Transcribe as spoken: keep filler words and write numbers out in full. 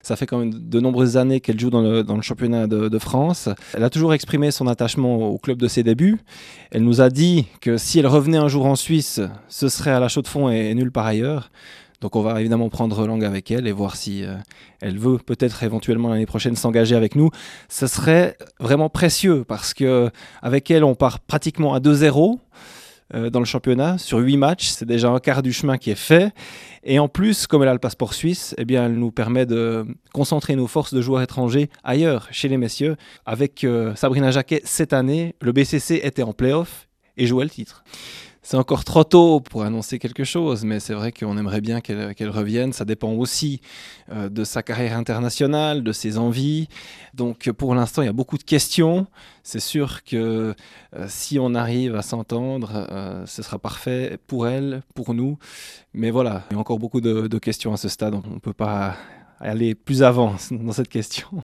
Ça fait quand même de nombreuses années qu'elle joue dans le, dans le championnat de, de France. Elle a toujours exprimé son attachement au club de ses débuts. Elle nous a dit que si elle revenait un jour en Suisse, ce serait à La Chaux-de-Fonds et, et nulle part ailleurs. Donc on va évidemment prendre langue avec elle et voir si euh, elle veut peut-être éventuellement l'année prochaine s'engager avec nous. Ce serait vraiment précieux parce qu'avec elle, on part pratiquement à deux zéro euh, dans le championnat. Sur huit matchs, c'est déjà un quart du chemin qui est fait. Et en plus, comme elle a le passeport suisse, eh bien, elle nous permet de concentrer nos forces de joueurs étrangers ailleurs, chez les messieurs. Avec euh, Sabrina Jacquet, cette année, le B C C était en play-off et jouait le titre. C'est encore trop tôt pour annoncer quelque chose, mais c'est vrai qu'on aimerait bien qu'elle, qu'elle revienne. Ça dépend aussi euh, de sa carrière internationale, de ses envies. Donc pour l'instant, il y a beaucoup de questions. C'est sûr que euh, si on arrive à s'entendre, euh, ce sera parfait pour elle, pour nous. Mais voilà, il y a encore beaucoup de, de questions à ce stade. On ne peut pas aller plus avant dans cette question.